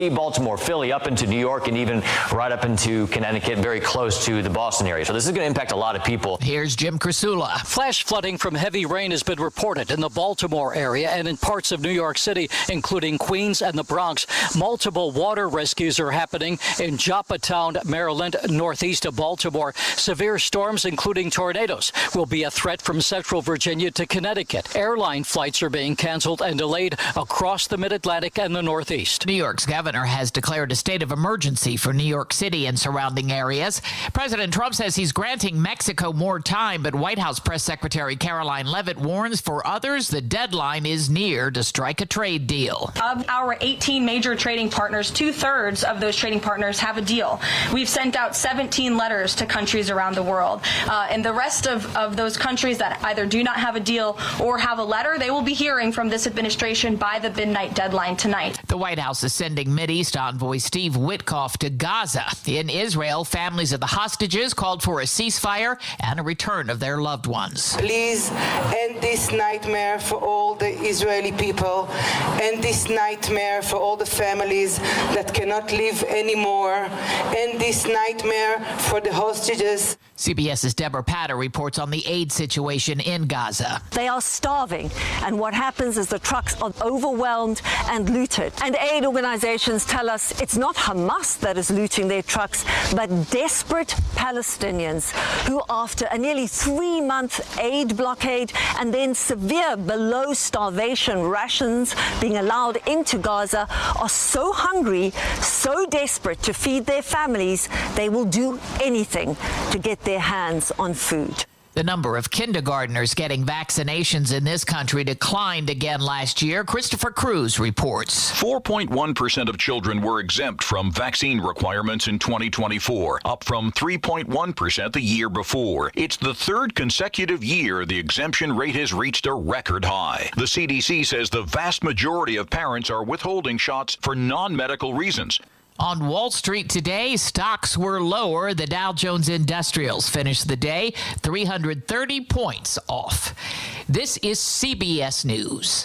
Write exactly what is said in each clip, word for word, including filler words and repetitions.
Baltimore, Philly, up into New York, and even right up into Connecticut, very close to the Boston area. So this is going to impact a lot of people. Here's Jim Krasula. Flash flooding from heavy rain has been reported in the Baltimore area and in parts of New York City, including Queens and the Bronx. Multiple water rescues are happening in Joppatown, Maryland, northeast of Baltimore. Severe storms, including tornadoes, will be a threat from central Virginia to Connecticut. Airline flights are being canceled and delayed across the mid-Atlantic and the Northeast. New York's governor has declared a state of emergency for New York City and surrounding areas. President Trump says he's granting Mexico more time, but White House Press Secretary Caroline Leavitt warns for others the deadline is near to strike a trade deal. Of our eighteen major trading partners, two-thirds of those trading partners have a deal. We've sent out seventeen letters to countries around the world. Uh, and the rest of, of those countries that either do not have a deal or have a letter, they will be hearing from this administration by the midnight deadline tonight. The White House is sending Mideast envoy Steve Witkoff to Gaza. In Israel, families of the hostages called for a ceasefire and a return of their loved ones. Please end this nightmare for all the Israeli people, end this nightmare for all the families that cannot live anymore, end this nightmare for the hostages. CBS's Deborah Patter reports on the aid situation in Gaza. They are starving, and what happens is the trucks are overwhelmed and looted. And aid organizations tell us it's not Hamas that is looting their trucks, but desperate Palestinians who, after a nearly three-month aid blockade and then severe below starvation rations being allowed into Gaza, are so hungry, so desperate to feed their families, they will do anything to get their hands on food. The number of kindergartners getting vaccinations in this country declined again last year. Christopher Cruz reports. four point one percent of children were exempt from vaccine requirements in twenty twenty-four, up from three point one percent the year before. It's the third consecutive year the exemption rate has reached a record high. The C D C says the vast majority of parents are withholding shots for non-medical reasons. On Wall Street today, stocks were lower. The Dow Jones Industrials finished the day three hundred thirty points off. This is C B S News.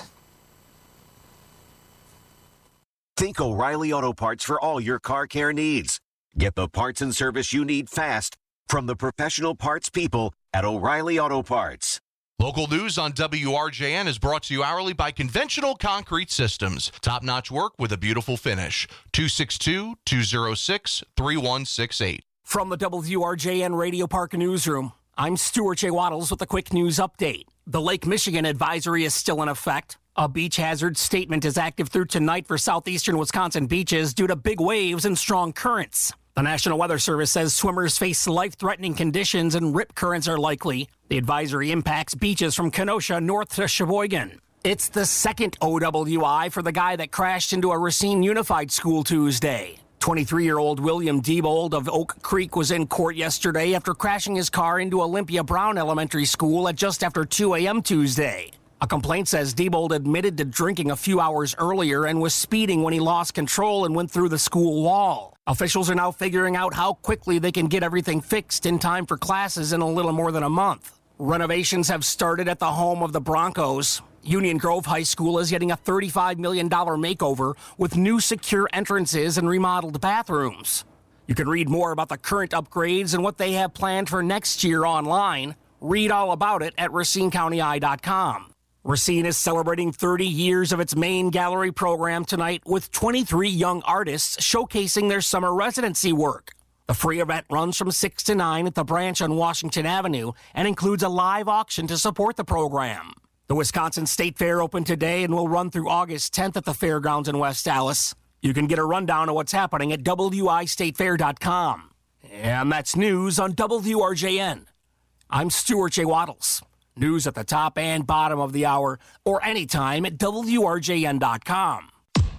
Think O'Reilly Auto Parts for all your car care needs. Get the parts and service you need fast from the professional parts people at O'Reilly Auto Parts. Local news on W R J N is brought to you hourly by Conventional Concrete Systems. Top-notch work with a beautiful finish. two six two, two oh six, three one six eight. From the W R J N Radio Park Newsroom, I'm Stuart J. Waddles with a quick news update. The Lake Michigan advisory is still in effect. A beach hazard statement is active through tonight for southeastern Wisconsin beaches due to big waves and strong currents. The National Weather Service says swimmers face life-threatening conditions and rip currents are likely. The advisory impacts beaches from Kenosha north to Sheboygan. It's the second O W I for the guy that crashed into a Racine Unified School Tuesday. twenty-three-year-old William Diebold of Oak Creek was in court yesterday after crashing his car into Olympia Brown Elementary School at just after two a.m. Tuesday. A complaint says Diebold admitted to drinking a few hours earlier and was speeding when he lost control and went through the school wall. Officials are now figuring out how quickly they can get everything fixed in time for classes in a little more than a month. Renovations have started at the home of the Broncos. Union Grove High School is getting a thirty-five million dollars makeover with new secure entrances and remodeled bathrooms. You can read more about the current upgrades and what they have planned for next year online. Read all about it at Racine County Eye dot com. Racine is celebrating thirty years of its main gallery program tonight with twenty-three young artists showcasing their summer residency work. The free event runs from six to nine at the branch on Washington Avenue and includes a live auction to support the program. The Wisconsin State Fair opened today and will run through August tenth at the fairgrounds in West Allis. You can get a rundown of what's happening at W I state fair dot com. And that's news on W R J N. I'm Stuart J. Waddles. News at the top and bottom of the hour or anytime at W R J N dot com.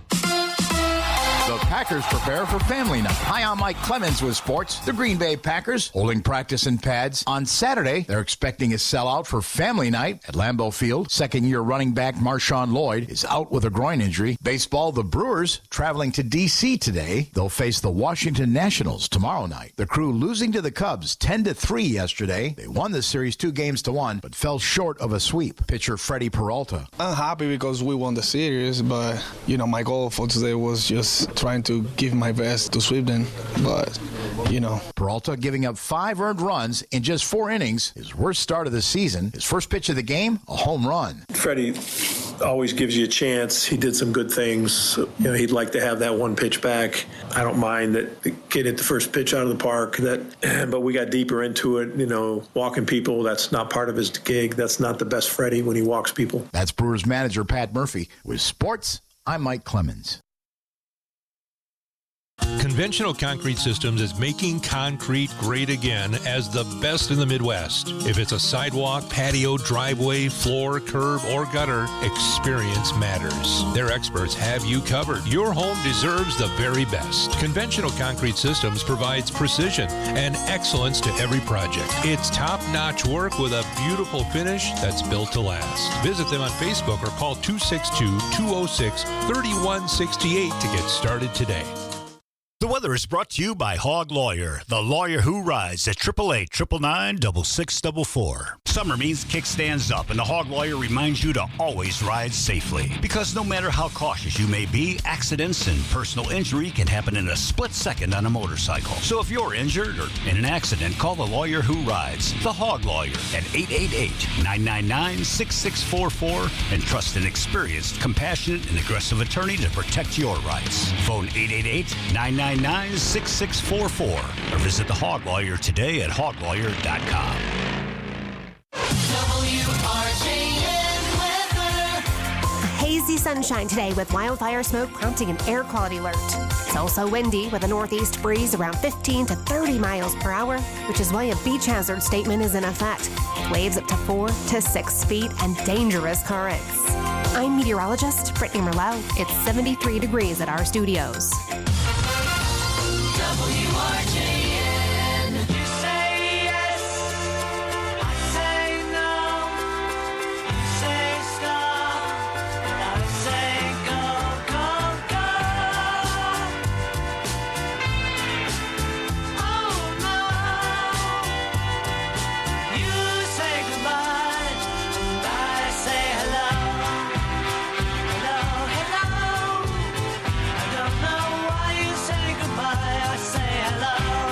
The Packers prepare for family night. Hi, I'm Mike Clemens with sports. The Green Bay Packers holding practice in pads. On Saturday, they're expecting a sellout for family night at Lambeau Field. Second-year running back Marshawn Lloyd is out with a groin injury. Baseball, the Brewers traveling to D C today. They'll face the Washington Nationals tomorrow night. The Crew losing to the Cubs ten to three yesterday. They won the series two games to one, but fell short of a sweep. Pitcher Freddie Peralta. I'm happy because we won the series, but, you know, my goal for today was just trying to give my best to sweep them, but, you know. Peralta giving up five earned runs in just four innings, his worst start of the season. His first pitch of the game, a home run. Freddie always gives you a chance. He did some good things. You know, he'd like to have that one pitch back. I don't mind that the kid hit the first pitch out of the park, that, but we got deeper into it. You know, walking people, that's not part of his gig. That's not the best Freddie when he walks people. That's Brewers manager Pat Murphy. With sports, I'm Mike Clemens. Conventional Concrete Systems is making concrete great again as the best in the Midwest. If it's a sidewalk, patio, driveway, floor, curb, or gutter, experience matters. Their experts have you covered. Your home deserves the very best. Conventional Concrete Systems provides precision and excellence to every project. It's top-notch work with a beautiful finish that's built to last. Visit them on Facebook or call two six two, two oh six, three one six eight to get started today. The weather is brought to you by Hog Lawyer, the lawyer who rides at eight eight eight, nine nine, six six four four. Summer means kickstands up, and the Hog Lawyer reminds you to always ride safely. Because no matter how cautious you may be, accidents and personal injury can happen in a split second on a motorcycle. So if you're injured or in an accident, call the lawyer who rides, the Hog Lawyer, at eight eight eight, nine nine nine, six six four four and trust an experienced, compassionate, and aggressive attorney to protect your rights. Phone eight eight eight, nine nine nine, six six four four or visit the Hog Lawyer today at hog lawyer dot com. W R J N weather. Hazy sunshine today with wildfire smoke prompting an air quality alert. It's also windy with a northeast breeze around fifteen to thirty miles per hour, which is why a beach hazard statement is in effect. Waves up to four to six feet and dangerous currents. I'm meteorologist Brittany Merlot. It's seventy-three degrees at our studios. W R J N. You say yes, I say no. You say stop, and I say go, go, go. Oh no. You say goodbye, and I say hello. Hello, hello. I don't know why you say goodbye. I say hello.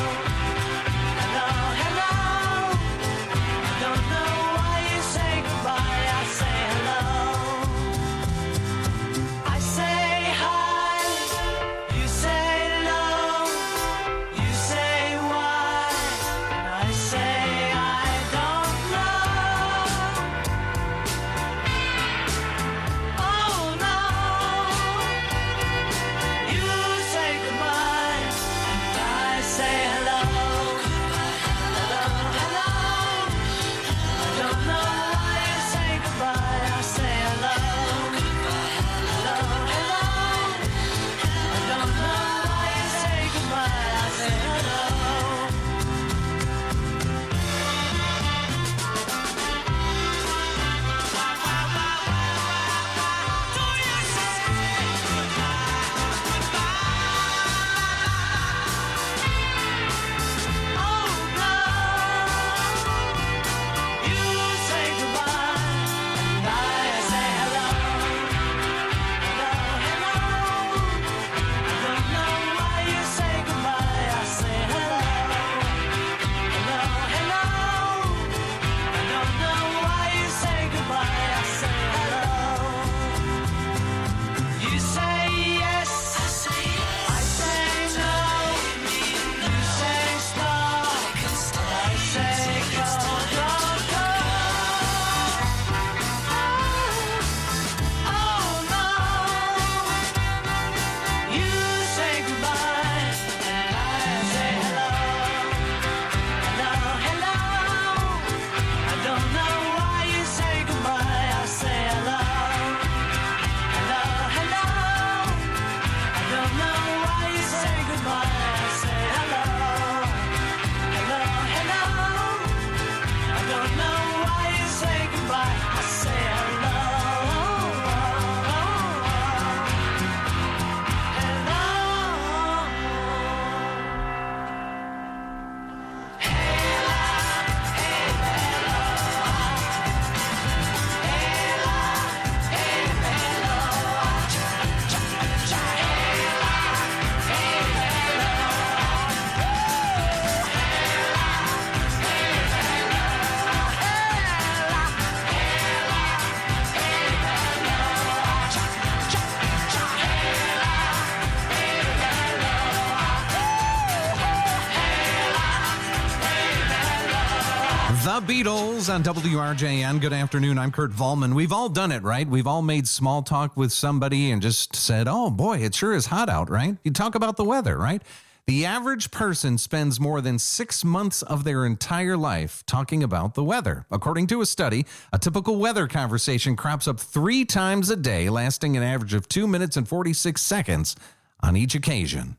The Beatles on W R J N. Good afternoon. I'm Kurt Volman. We've all done it, right? We've all made small talk with somebody and just said, oh, boy, it sure is hot out, right? You talk about the weather, right? The average person spends more than six months of their entire life talking about the weather. According to a study, a typical weather conversation crops up three times a day, lasting an average of two minutes and forty-six seconds on each occasion.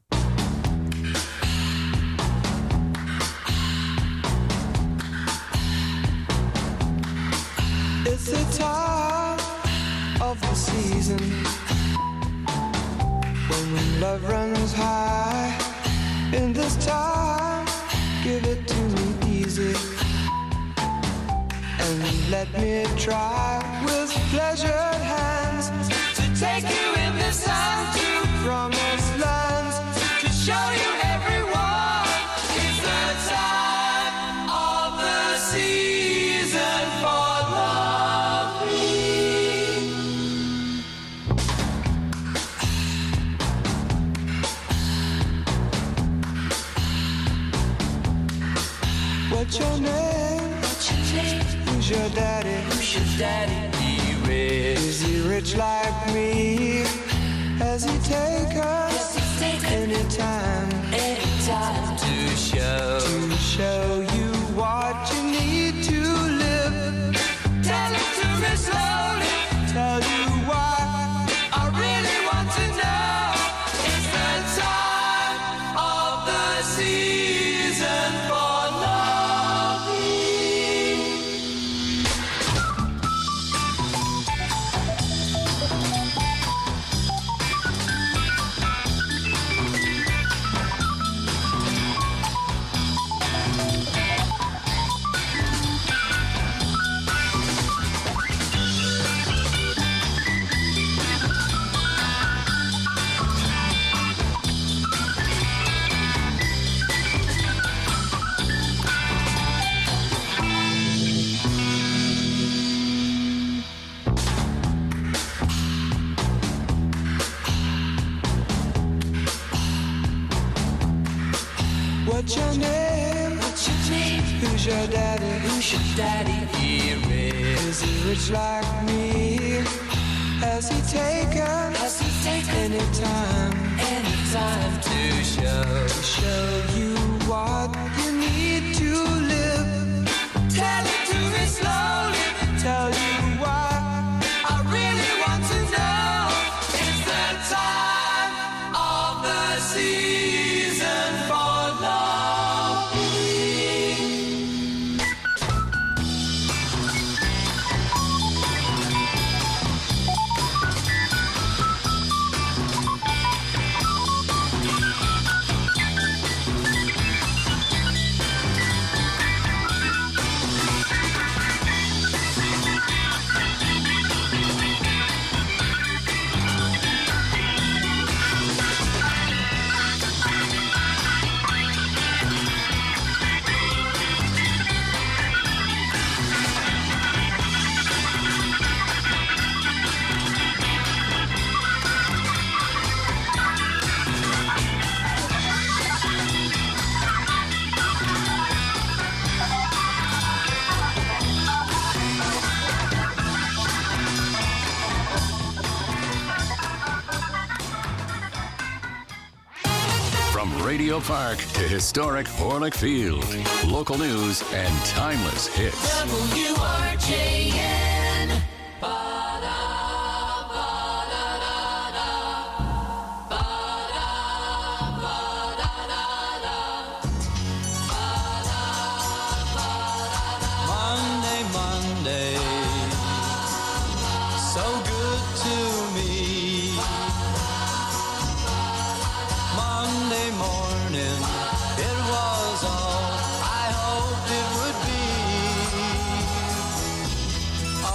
It's the time of the season when love runs high. In this time, give it to me easy and let me try with pleasured hands to take you in this time to promised lands, to show you everyone. It's the time of the season for loving. What's your name? What's your name? Who's your daddy? Who's your daddy? He rich. Is he rich like me? Has he take us anytime? Anytime to show to show you what you need to live. Tell it to me slowly. Tell you why I really want to know. It's the time of the season for What's your name? What's your name? Who's your daddy? Who's your daddy? He rich. Is he rich like me? Has he taken? Has he taken anytime? Anytime to show to show you what you need to live. Tell it to me slowly. Tell you why I really want to know. It's the time of the season for Radio Park to historic Orlick Field. Local news and timeless hits. W R J N. Monday, Monday, so good to me. Monday morning, it was all I hoped it would be.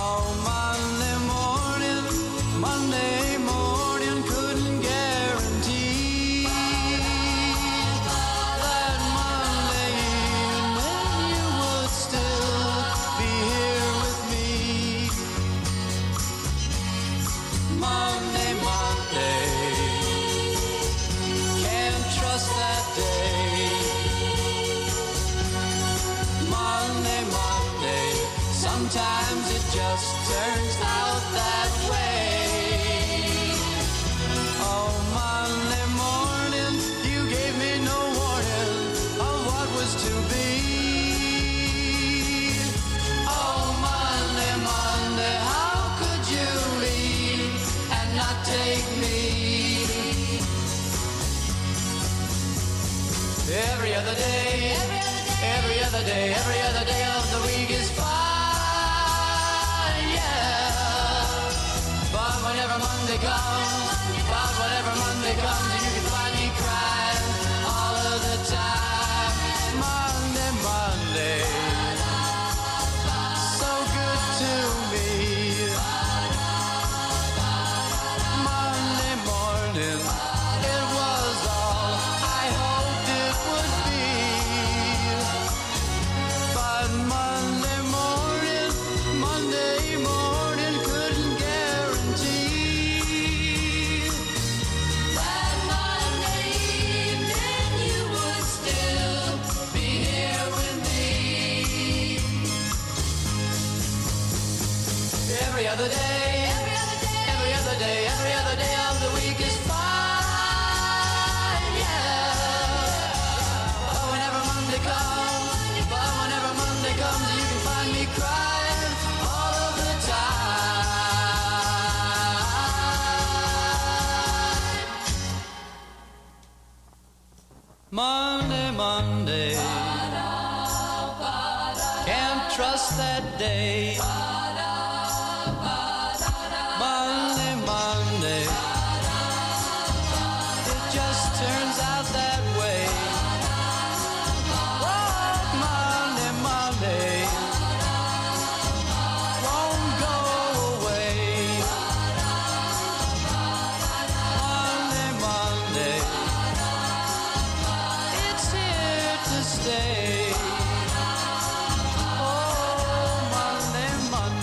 sometimes it just turns out that way. Oh, Monday morning, you gave me no warning of what was to be. Oh, Monday, Monday, how could you leave and not take me? Every other day, every other day, every other day of the week is fine, yeah. But whenever Monday comes, but whenever Monday comes, you can find me crying all of the time. Monday, Monday, so good to me. Monday morning, it was all I hoped it would be. But Monday morning, Monday morning couldn't guarantee that Monday evening you would still be here with me. Every other day, every other day, every other day, every other day of the week is fine, yeah. But whenever Monday comes, but whenever Monday comes, you can find me crying all of the time. Monday, Monday, can't trust that day. Monday, Monday, it just turns out that way. Oh, Monday, Monday, won't go away. Monday, Monday, it's here to stay. Oh, Monday, Monday.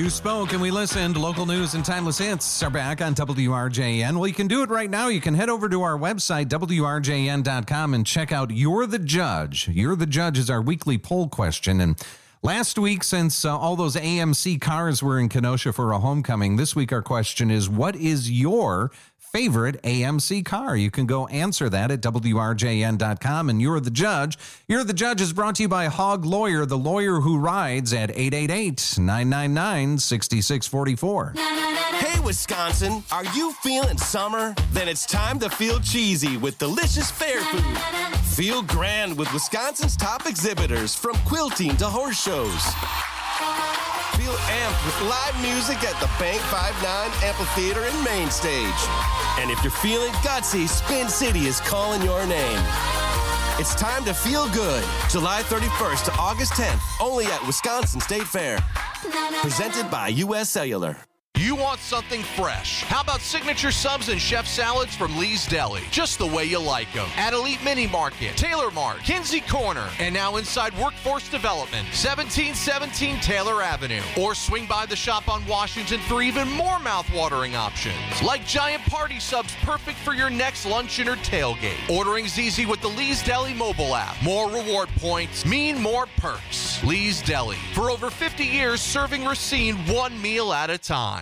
You spoke and we listened. Local news and timeless hits are back on W R J N. Well, you can do it right now. You can head over to our website, W R J N dot com, and check out You're the Judge. You're the Judge is our weekly poll question. And last week, since uh, all those A M C cars were in Kenosha for a homecoming, this week our question is, what is your favorite A M C car? You can go answer that at W R J N dot com, and You're the Judge. You're the Judge is brought to you by Hog Lawyer, the lawyer who rides, at eight eight eight, nine nine nine, six six four four. Hey, Wisconsin, are you feeling summer? Then it's time to feel cheesy with delicious fair food. Feel grand with Wisconsin's top exhibitors, from quilting to horse shows. Feel amped with live music at the Bank five nine Amphitheater and Main Stage. And if you're feeling gutsy, Spin City is calling your name. It's time to feel good. July thirty-first to August tenth, only at Wisconsin State Fair. Presented by U S Cellular. You want something fresh? How about signature subs and chef salads from Lee's Deli? Just the way you like them. At Elite Mini Market, Taylor Mart, Kinsey Corner, and now inside Workforce Development, seventeen seventeen Taylor Avenue. Or swing by the shop on Washington for even more mouth-watering options, like giant party subs perfect for your next luncheon or tailgate. Ordering's easy with the Lee's Deli mobile app. More reward points mean more perks. Lee's Deli, for over fifty years serving Racine one meal at a time.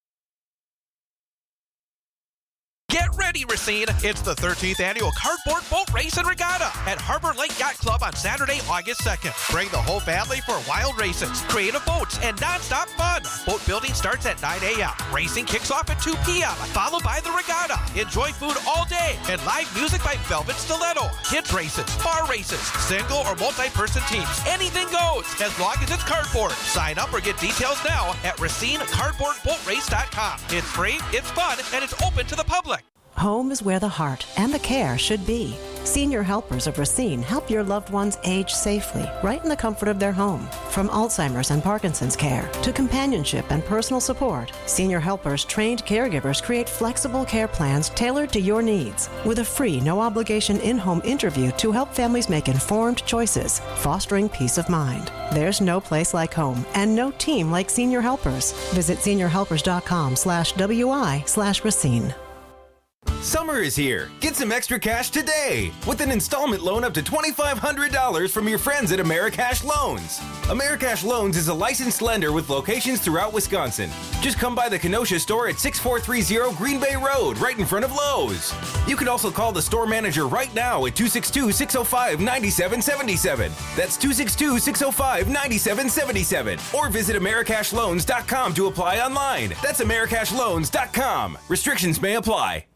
Get ready, Racine. It's the thirteenth annual Cardboard Boat Race and Regatta at Harbor Lake Yacht Club on Saturday, August second. Bring the whole family for wild races, creative boats, and non-stop fun. Boat building starts at nine a.m. Racing kicks off at two p.m., followed by the regatta. Enjoy food all day and live music by Velvet Stiletto. Kids races, bar races, single or multi-person teams. Anything goes, as long as it's cardboard. Sign up or get details now at Racine Cardboard Boat Race dot com. It's free, it's fun, and it's open to the public. Home is where the heart and the care should be. Senior Helpers of Racine help your loved ones age safely, right in the comfort of their home. From Alzheimer's and Parkinson's care to companionship and personal support, Senior Helpers trained caregivers create flexible care plans tailored to your needs, with a free, no-obligation in-home interview to help families make informed choices, fostering peace of mind. There's no place like home and no team like Senior Helpers. Visit senior helpers dot com slash W I slash Racine. Summer is here. Get some extra cash today with an installment loan up to twenty-five hundred dollars from your friends at Americash Loans. Americash Loans is a licensed lender with locations throughout Wisconsin. Just come by the Kenosha store at six four three zero Green Bay Road, right in front of Lowe's. You can also call the store manager right now at two six two, six zero five, nine seven seven seven. That's two six two, six zero five, nine seven seven seven. Or visit Americash Loans dot com to apply online. That's Americash Loans dot com. Restrictions may apply.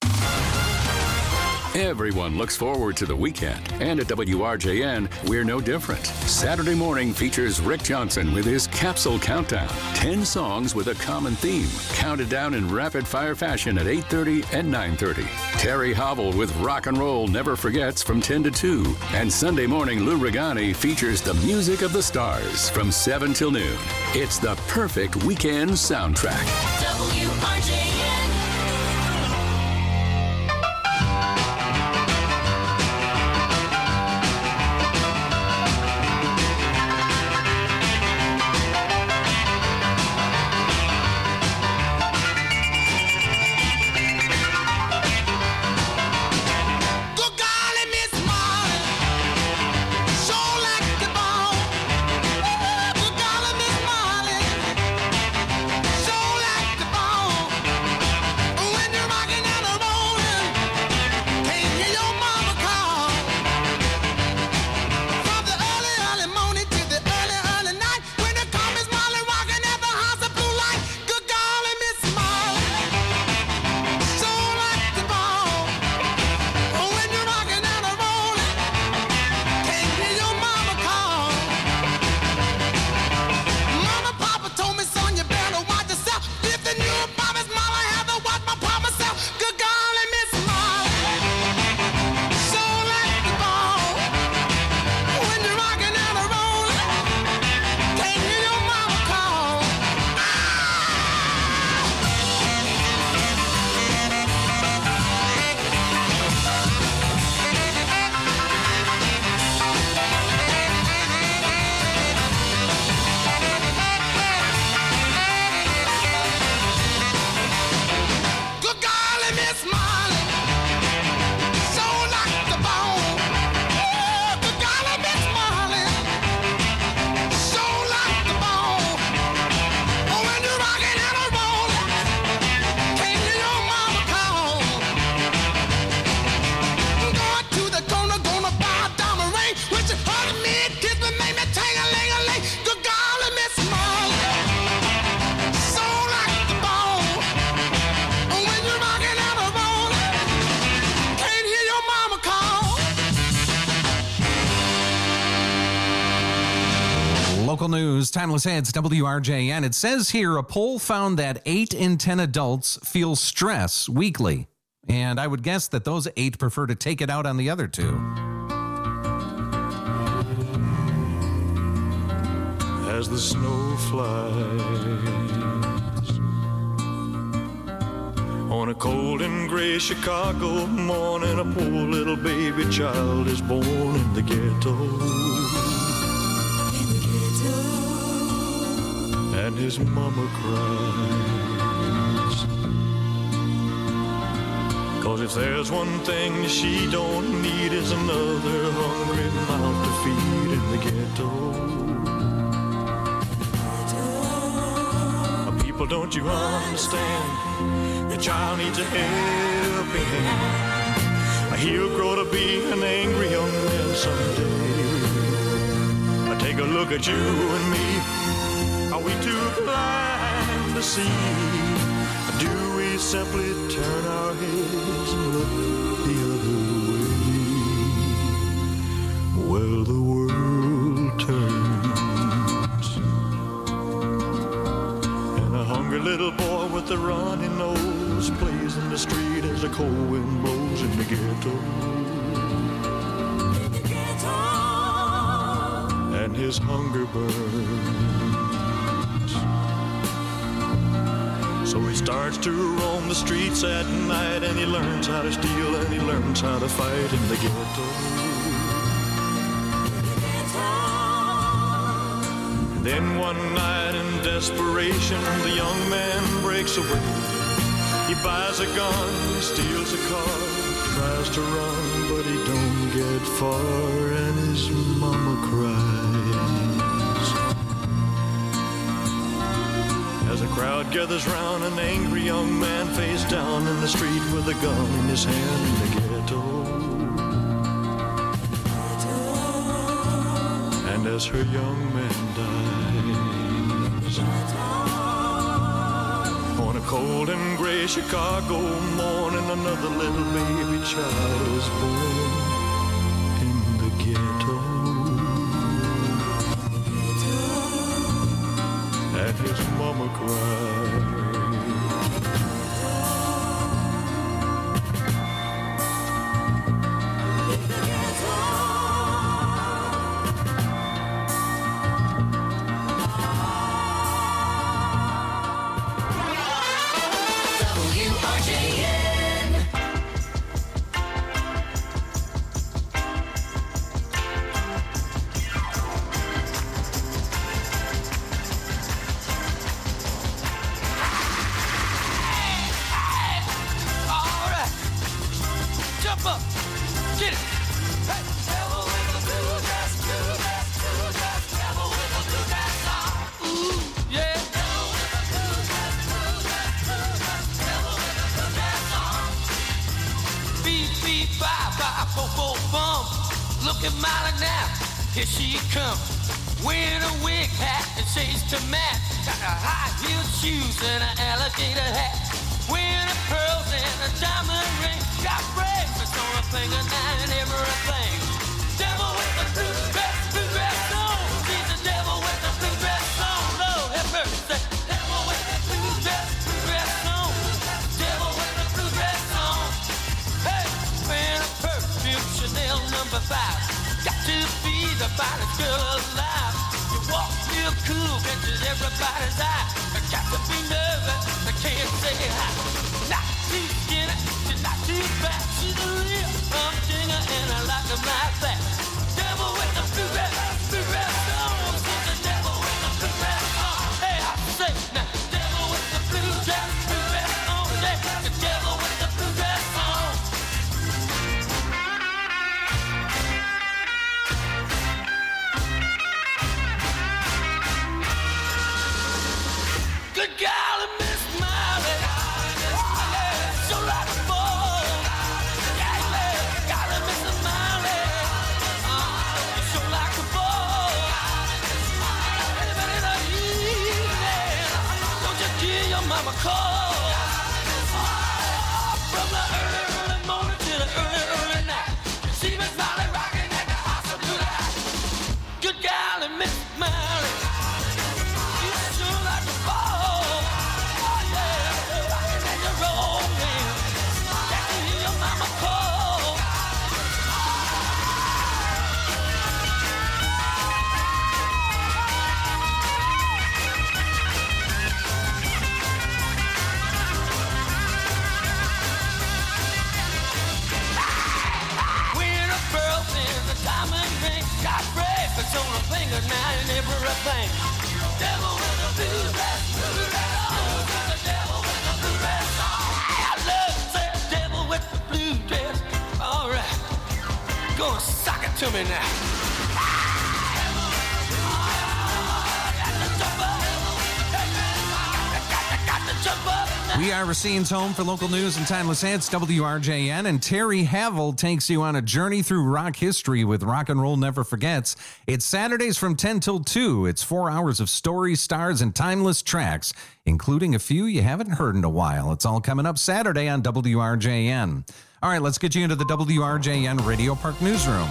Everyone looks forward to the weekend, and at W R J N, we're no different. Saturday morning features Rick Johnson with his Capsule Countdown. Ten songs with a common theme, counted down in rapid-fire fashion at eight thirty and nine thirty. Terry Hobble with Rock and Roll Never Forgets from ten to two. And Sunday morning, Lou Regani features the music of the stars from seven till noon. It's the perfect weekend soundtrack. W R J N. Like Local news, Timeless Heads, W R J N. It says here a poll found that eight in ten adults feel stress weekly. And I would guess that those eight prefer to take it out on the other two. As the snow flies on a cold and gray Chicago morning, a poor little baby child is born in the ghetto. In the ghetto. And his mama cries, 'cause if there's one thing she don't need is another hungry mouth to feed in the ghetto. People, don't you understand? Your child needs a helping hand. He'll grow to be an angry young man someday. Take a look at you and me. Are we too blind to see? Do we simply turn our heads and look the other way? Well, the world turns, and a hungry little boy with a runny nose plays in the street as the cold wind blows in the ghetto. In the ghetto. And his hunger burns, so he starts to roam the streets at night, and he learns how to steal and he learns how to fight in the ghetto. Then one night in desperation, the young man breaks away. He buys a gun, he steals a car, tries to run, but he don't get far, and his mama cries. As a crowd gathers round, an angry young man face down in the street with a gun in his hand in the ghetto. And as her young man dies, on a cold and gray Chicago morning, another little baby child is born in the ghetto. And his mama cried. Here she comes, wearing a wig hat and shades to match. Got a high-heeled shoes and an alligator hat. Wearing her pearls and a diamond ring. Got bracelets on her finger and everything. Devil with the blue dress, blue dress on. She's the devil with the blue dress on. Lord have mercy. Devil with the blue dress, blue dress on. Devil with the blue dress on. Hey, wearing a perfume Chanel number five. Got to be the finest girl alive. You walk real cool, catches everybody's eye. I got to be nervous, I can't say hi. Not too skinny, she's not too fat. She's a real humdinger and I like them like that. Devil with the blue dress, blue dress on. She's the devil with the blue dress on. Hey, I say now, devil with the blue dress, blue dress on. Yeah, the devil with the blue dress on. Good golly, Miss Molly, so like a ball. Yeah, golly, Miss Molly, everything. Got bracelets on her finger now and everything. Devil with a blue dress, blue dress. Oh, the devil with a blue dress. Oh, I love that devil with the blue dress. All right, gonna sock it to me now. We are Racine's home for local news and timeless hits, W R J N, and Terry Havel takes you on a journey through rock history with Rock and Roll Never Forgets. It's Saturdays from ten till two. It's four hours of stories, stars, and timeless tracks, including a few you haven't heard in a while. It's all coming up Saturday on W R J N. All right, let's get you into the W R J N Radio Park Newsroom.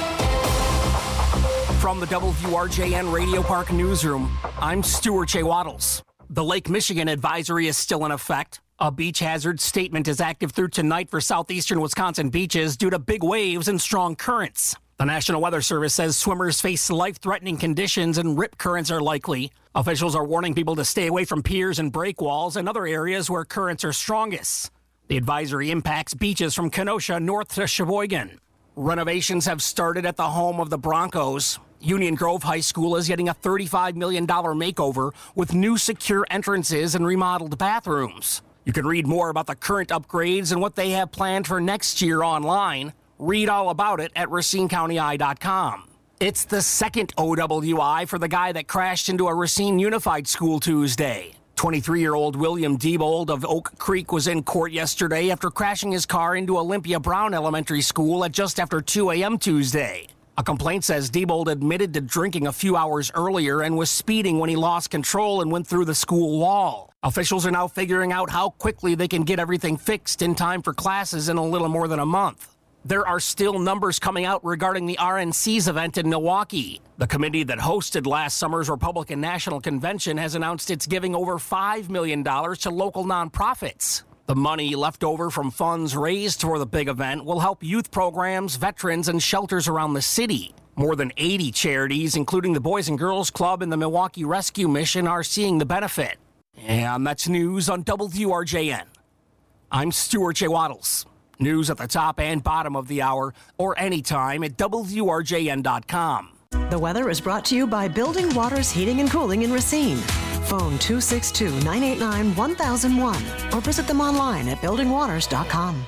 From the W R J N Radio Park Newsroom, I'm Stuart J. Waddles. The Lake Michigan advisory is still in effect. A beach hazard statement is active through tonight for southeastern Wisconsin beaches due to big waves and strong currents. The National Weather Service says swimmers face life-threatening conditions and rip currents are likely. Officials are warning people to stay away from piers and breakwalls and other areas where currents are strongest. The advisory impacts beaches from Kenosha north to Sheboygan. Renovations have started at the home of the Broncos. Union Grove High School is getting a thirty-five million dollars makeover with new secure entrances and remodeled bathrooms. You can read more about the current upgrades and what they have planned for next year online. Read all about it at Racine County Eye dot com. It's the second O W I for the guy that crashed into a Racine Unified School Tuesday. twenty-three-year-old William Diebold of Oak Creek was in court yesterday after crashing his car into Olympia Brown Elementary School at just after two a.m. Tuesday. A complaint says Diebold admitted to drinking a few hours earlier and was speeding when he lost control and went through the school wall. Officials are now figuring out how quickly they can get everything fixed in time for classes in a little more than a month. There are still numbers coming out regarding the R N C's event in Milwaukee. The committee that hosted last summer's Republican National Convention has announced it's giving over five million dollars to local nonprofits. The money left over from funds raised for the big event will help youth programs, veterans, and shelters around the city. More than eighty charities, including the Boys and Girls Club and the Milwaukee Rescue Mission, are seeing the benefit. And that's news on W R J N. I'm Stuart J. Waddles. News at the top and bottom of the hour, or anytime at W R J N dot com. The weather is brought to you by Building Waters Heating and Cooling in Racine. Phone two six two, nine eight nine, one thousand one or visit them online at building waters dot com.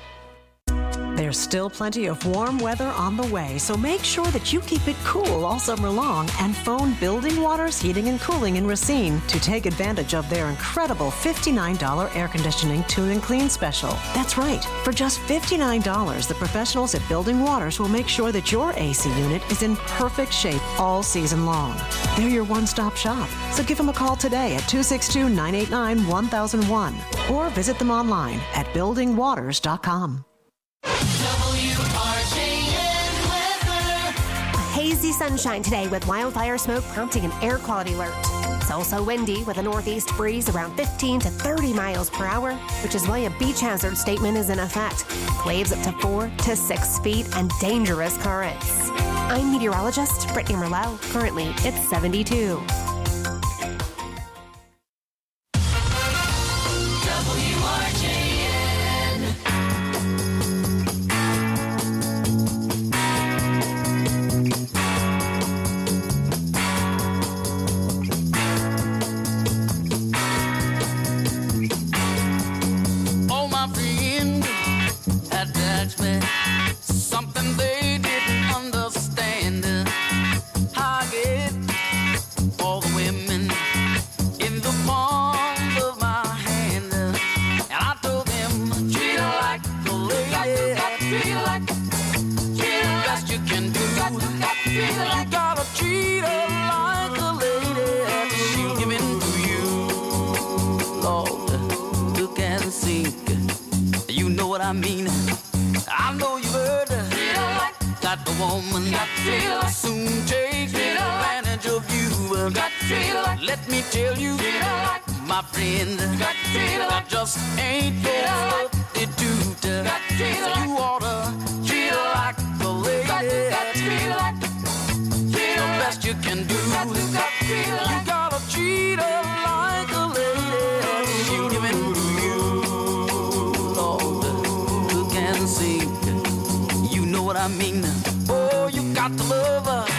There's still plenty of warm weather on the way, so make sure that you keep it cool all summer long and phone Building Waters Heating and Cooling in Racine to take advantage of their incredible fifty-nine dollars air conditioning tune and clean special. That's right. For just fifty-nine dollars, the professionals at Building Waters will make sure that your A C unit is in perfect shape all season long. They're your one-stop shop, so give them a call today at two six two, nine eight nine, one thousand one or visit them online at building waters dot com. W R J N weather. A hazy sunshine today with wildfire smoke prompting an air quality alert. It's also windy with a northeast breeze around fifteen to thirty miles per hour, which is why a beach hazard statement is in effect. Waves up to four to six feet and dangerous currents. I'm meteorologist Brittany Merlot. Currently, it's seventy-two. W R J N. Oh, my friend had touched me. Something they didn't understand. I get all the women in the palm of my hand. And I told them, treat her like a lady. Treat her like, treat her best you can do. You gotta treat her like a lady. She'll give in to you, Lord. Look and sink. You know what I mean. I know you've heard that the woman soon take advantage of you. Let me tell you, my friend, that just ain't your substitute. So you oughta treat her like a lady. The best you can do. You gotta treat her like a lady. She'll give in to you, Lord. Look and see. You know what I mean. Oh, you got to love her.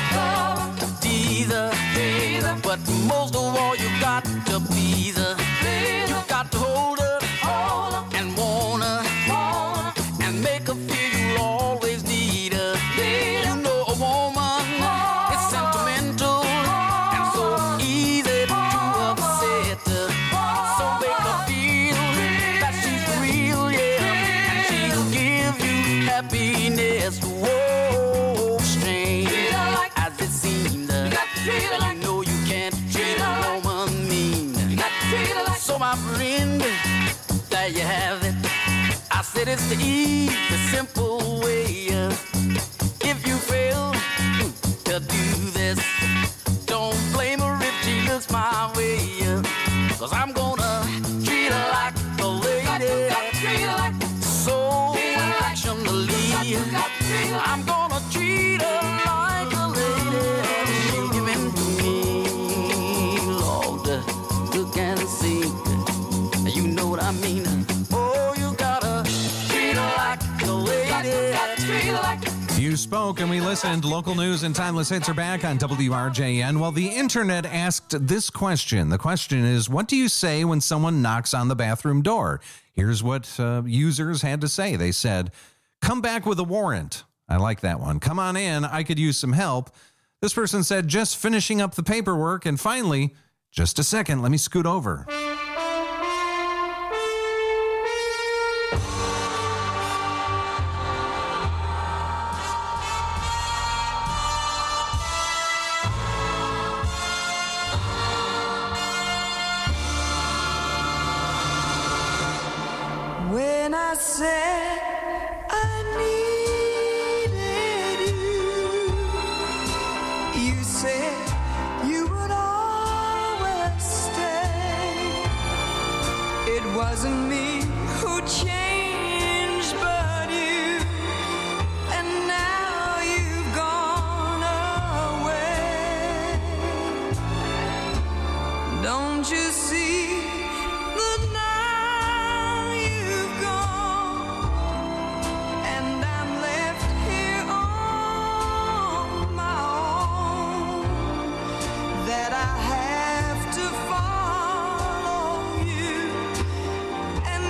But most of all, you got to please her. You got to hold her, hold her. And want her, want her. And make her feel you'll always need her. Need you know a woman oh, is sentimental oh, and so easy to upset her. So make her feel that she's real, yeah. And she'll give you happiness. Whoa, strange like as it seems. You got to treat her like you know you can't treat a woman mean. You got to treat her like so, my friend, there you have it. I said it's the easy, simple way. uh, If you fail to do this, don't blame her if she looks my way. uh, Cause I'm gonna treat her like a lady, treat her like so affectionately. I'm gonna treat her like a lady. She'll give in to me, Lord, look and see. You know what I mean? Oh, you gotta treat her like a lady. Treat her like You spoke and we listened. Local news and timeless hits are back on W R J N. Well, the internet asked this question. The question is, what do you say when someone knocks on the bathroom door? Here's what uh, users had to say. They said, come back with a warrant. I like that one. Come on in. I could use some help. This person said, just finishing up the paperwork. And finally, just a second, let me scoot over. When I said I needed you, you said you would always stay. It wasn't me who changed, but you. And now you've gone away. Don't you see? That I have to follow you, and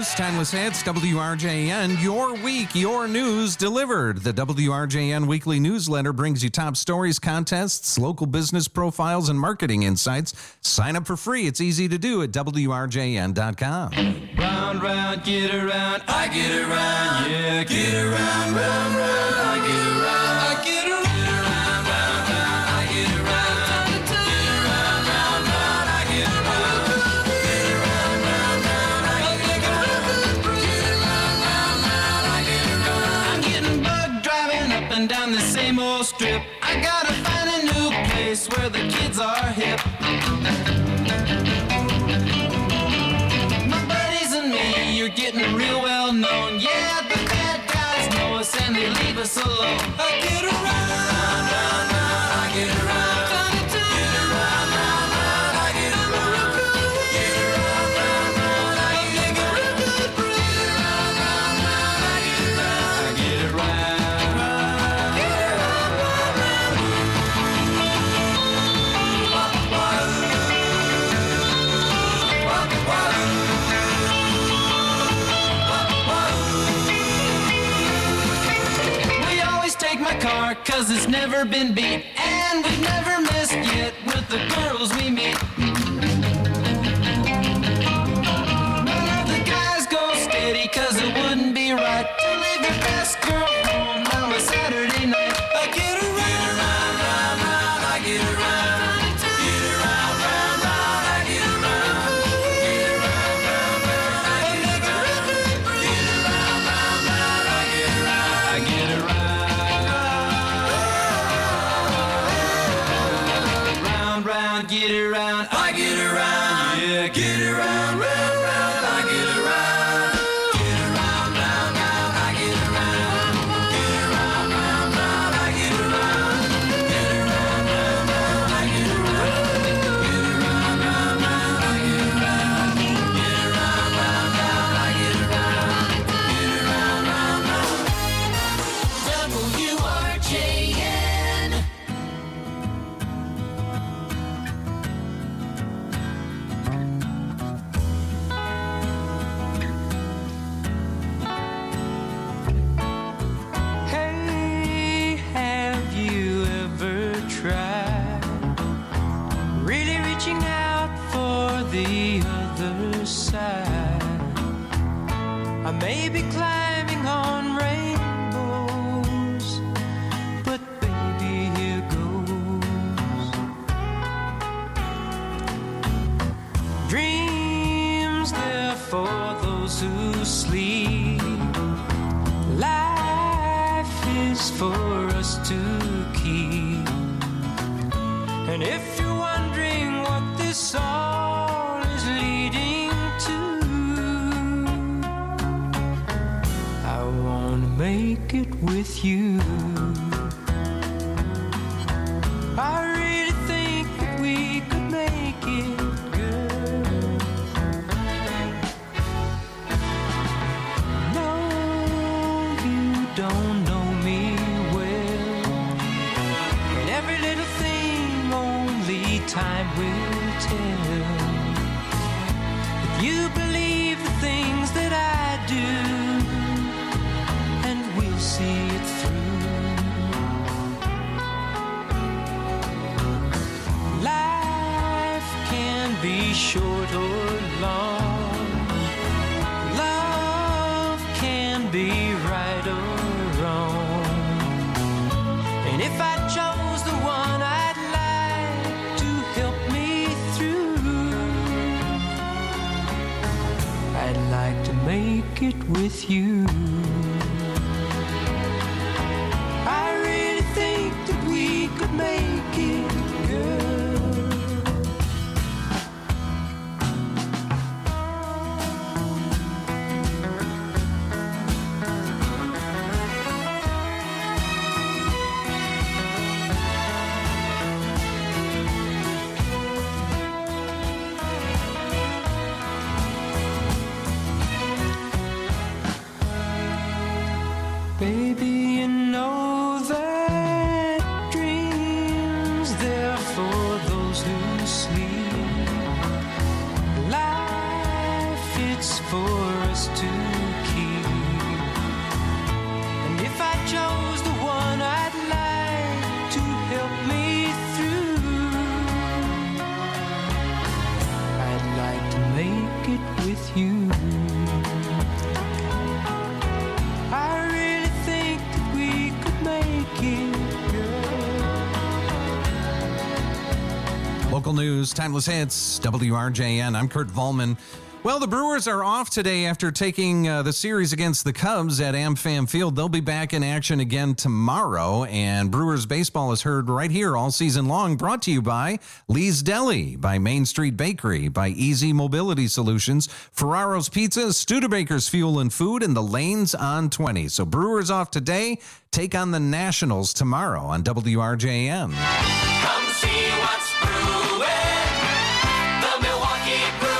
News, timeless hits, W R J N, your week, your news delivered. The W R J N weekly newsletter brings you top stories, contests, local business profiles, and marketing insights. Sign up for free. It's easy to do at W R J N dot com. Round, round, get around, I get around, yeah, get around, round, round, I get around, I get around. Down the same old strip, I gotta find a new place where the kids are hip. My buddies and me, you're getting real well known. Yeah, the bad guys know us and they leave us alone. I get around, round, round, round, I get around. Get around, round, round, I get around. Get around, round, round, I get around. Get around, round, round, I get around. I get around. Car, cause it's never been beat, and we've never missed yet with the girls we meet. None of the guys go steady, cause it wouldn't be right to leave your best girl home on a Saturday night. I get around, round, round, round, I get around. Get around, round, round, I get around. Get around, round, round, I get around. Get around, round, round, I get around. I get around. Get around, I get around, yeah, get around, round, round, I get around. Get around, round, round, I get around. Get around, round, round, I get around. Get around, round, round, I get around. Get around, round, round, I get around. Get around, round, round, I get around. Get around, round, round. W R J N. Really reaching out for the other side. I may be climbing on rainbows, but baby, here goes. Dreams, they're for those who sleep. Life is for us to keep. And if you're wondering what this all is leading to, I want to make it with you. I really think that we could make it, girl. No, you don't know me well, and every little thing only time will tell. If you believe the things that I do, and we'll see it through. Life can be short or long. Love can be right or wrong. And if I chose the one I'd like to help me through, I'd like to make it with you. I really think that we could make it, girl. Baby, you know that dreams, they're for those who sleep. Life, it's for us promise to keep. And if I chose the one I'd like to help me through, I'd like to make it with you. I really think that we could make it, girl. Local news, timeless hits, W R J N. I'm Kurt Volman. Well, the Brewers are off today after taking uh, the series against the Cubs at AmFam Field. They'll be back in action again tomorrow, and Brewers baseball is heard right here all season long, brought to you by Lee's Deli, by Main Street Bakery, by Easy Mobility Solutions, Ferraro's Pizza, Studebaker's Fuel and Food, and the Lanes on twenty. So Brewers off today, take on the Nationals tomorrow on W R J N. Come see what's brewing, the Milwaukee Brewers.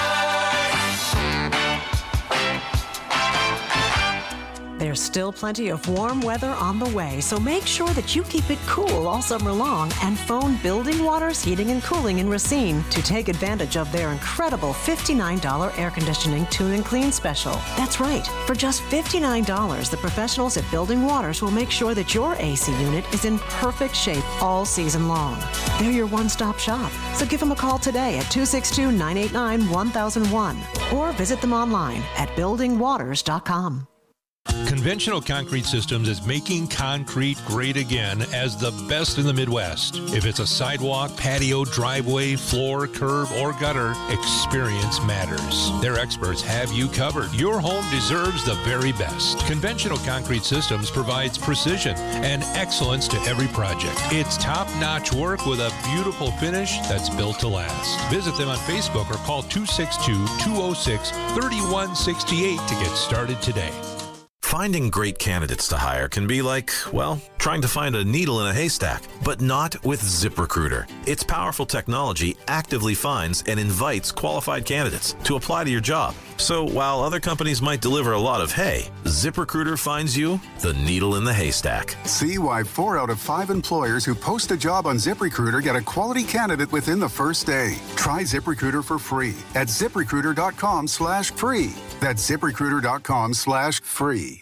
There's still plenty of warm weather on the way, so make sure that you keep it cool all summer long and phone Building Waters Heating and Cooling in Racine to take advantage of their incredible fifty-nine dollars air conditioning tune and clean special. That's right. For just fifty-nine dollars, the professionals at Building Waters will make sure that your A C unit is in perfect shape all season long. They're your one-stop shop, so give them a call today at two six two, nine eight nine, one thousand one or visit them online at building waters dot com. Conventional Concrete Systems is making concrete great again as the best in the Midwest. If it's a sidewalk, patio, driveway, floor, curb, or gutter, experience matters. Their experts have you covered. Your home deserves the very best. Conventional Concrete Systems provides precision and excellence to every project. It's top-notch work with a beautiful finish that's built to last. Visit them on Facebook or call two six two, two oh six, three one six eight to get started today. Finding great candidates to hire can be like, well, trying to find a needle in a haystack, but not with ZipRecruiter. Its powerful technology actively finds and invites qualified candidates to apply to your job. So while other companies might deliver a lot of hay, ZipRecruiter finds you the needle in the haystack. See why four out of five employers who post a job on ZipRecruiter get a quality candidate within the first day. Try ZipRecruiter for free at ZipRecruiter.com slash free. That's ZipRecruiter.com slash free.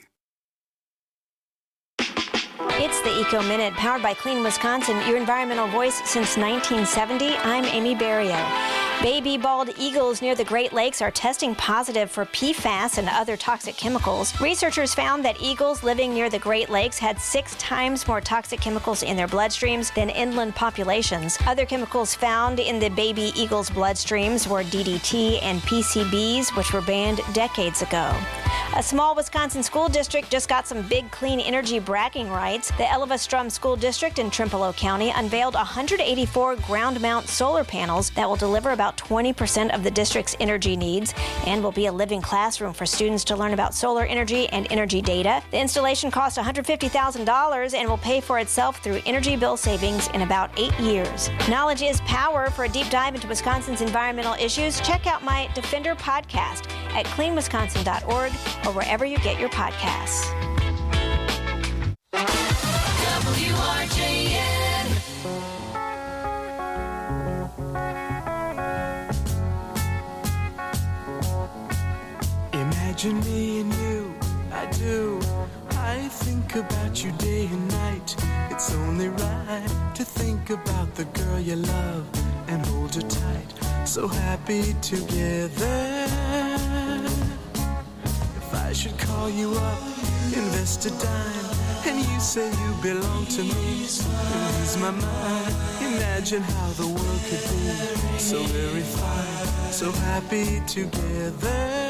It's the Eco Minute, powered by Clean Wisconsin, your environmental voice since nineteen seventy. I'm Amy Barrio. Baby bald eagles near the Great Lakes are testing positive for P FAS and other toxic chemicals. Researchers found that eagles living near the Great Lakes had six times more toxic chemicals in their bloodstreams than inland populations. Other chemicals found in the baby eagles' bloodstreams were D D T and P C Bs, which were banned decades ago. A small Wisconsin school district just got some big clean energy bragging rights. The Elva-Strum School District in Trempealeau County unveiled one hundred eighty-four ground-mount solar panels that will deliver about twenty percent of the district's energy needs and will be a living classroom for students to learn about solar energy and energy data. The installation cost one hundred fifty thousand dollars and will pay for itself through energy bill savings in about eight years. Knowledge is power. For a deep dive into Wisconsin's environmental issues, check out my Defender podcast at clean wisconsin dot org or wherever you get your podcasts. W R J N. Imagine me and you, I do. I think about you day and night. It's only right to think about the girl you love and hold her tight. So happy together. If I should call you up, invest a dime, and you say you belong to me, and lose my mind. Imagine how the world could be so very fine, so happy together.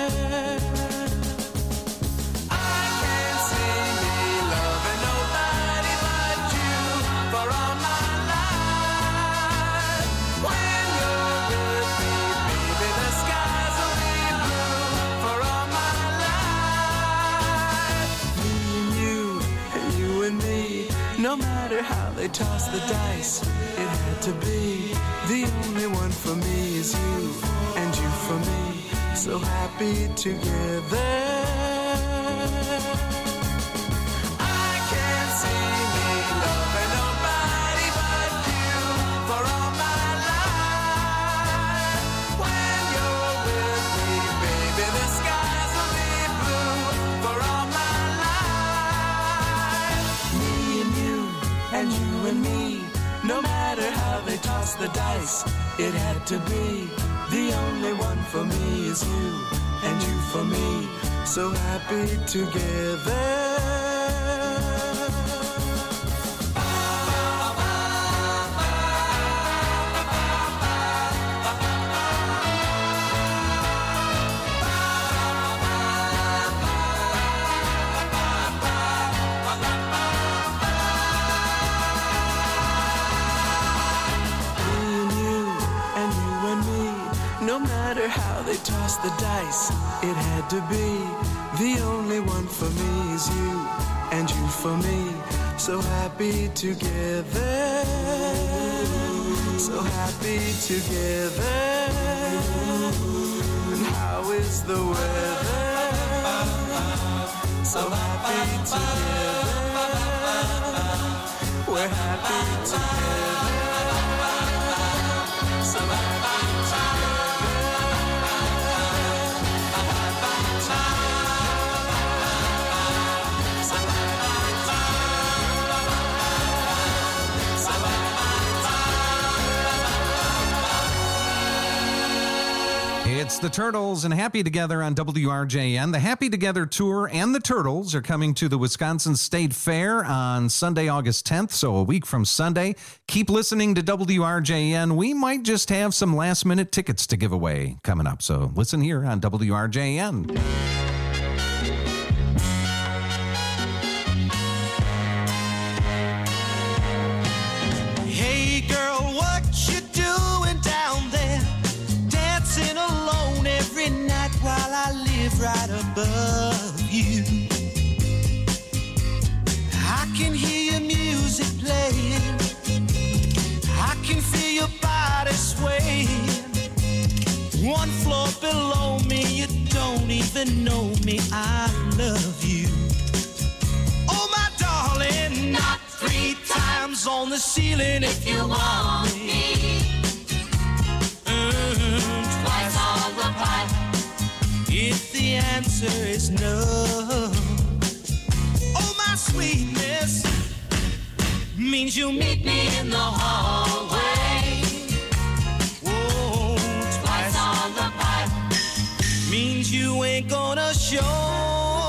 No matter how they toss the dice, it had to be. The only one for me is you, and you for me. So happy together. I can't see me loving nobody but you for all my life. When you're with me, baby, the sky they toss the dice, it had to be. The only one for me is you, and you for me. So happy together. No matter how they toss the dice, it had to be. The only one for me is you, and you for me. So happy together, so happy together. And how is the weather? So happy together, we're happy together. So happy together. It's the Turtles and Happy Together on W R J N. The Happy Together Tour and the Turtles are coming to the Wisconsin State Fair on Sunday, August tenth, so a week from Sunday. Keep listening to W R J N. We might just have some last-minute tickets to give away coming up, so listen here on W R J N. Hey girl, what you doing down there? Dancing alone every night while I live right above you. I can hear your music playing, I can feel your body swaying. One floor below me, you don't even know me, I love you. Oh my darling, not three times on the ceiling if you want me. Mm, twice on the pipe if the answer is no. Oh my sweetness means you'll meet me in the hallway. Whoa, twice on the pipe means you ain't gonna show.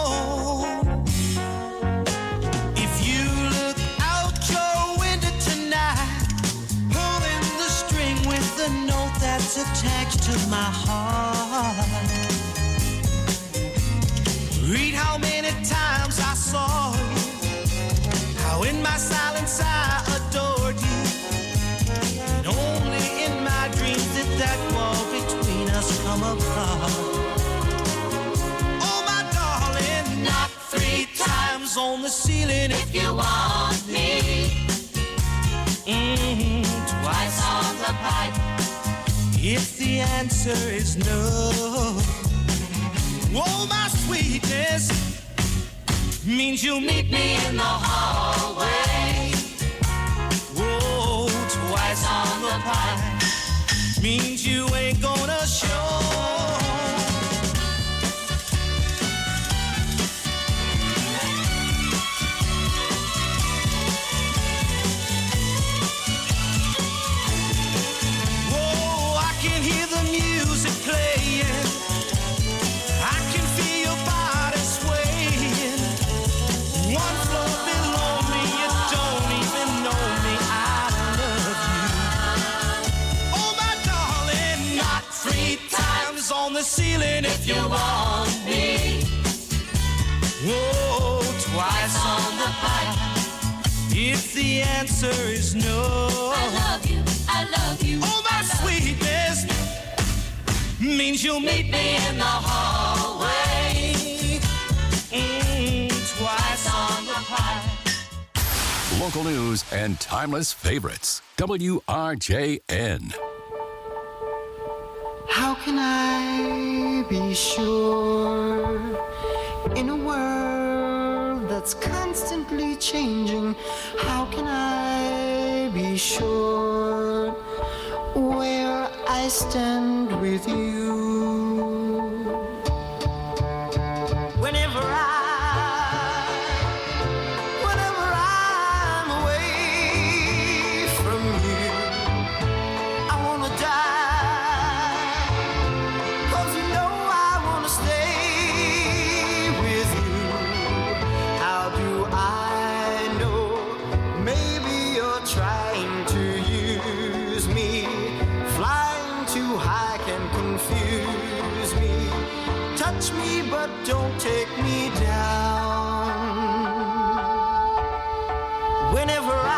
If you look out your window tonight, pulling the string with the note that's attached to my heart. Read how many times I saw you, how in my silence I adored you, and only in my dreams did that wall between us come apart. Oh my darling, not three times on the ceiling if you want me. Mm-hmm, twice on the pipe if the answer is no. Oh, my sweetness means you'll meet me in the hallway. Whoa, twice on the pipe means you ain't gonna show. Whoa, I can hear the music playing, I can feel your body swaying. One floor below me, you don't even know me, I love you. Oh my darling, not three times on the ceiling if you want me. Whoa, twice on the pipe if the answer is no. I love you, I love you. Oh my sweetness means you'll meet me in the hallway. Mm, twice on the pipe. Local news and timeless favorites. W R J N. How can I be sure in a world that's constantly changing? How can I be sure where I stand with you? Whenever I, whenever I'm away from you, but don't take me down. Whenever I,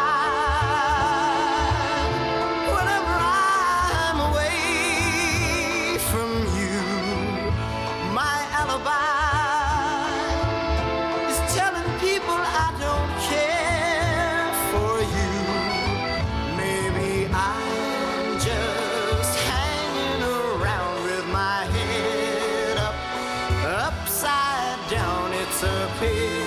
whenever I'm away from you, my alibi is telling people I don't care for you. Maybe I'm just hanging around with my head up, upside down. It's a pity.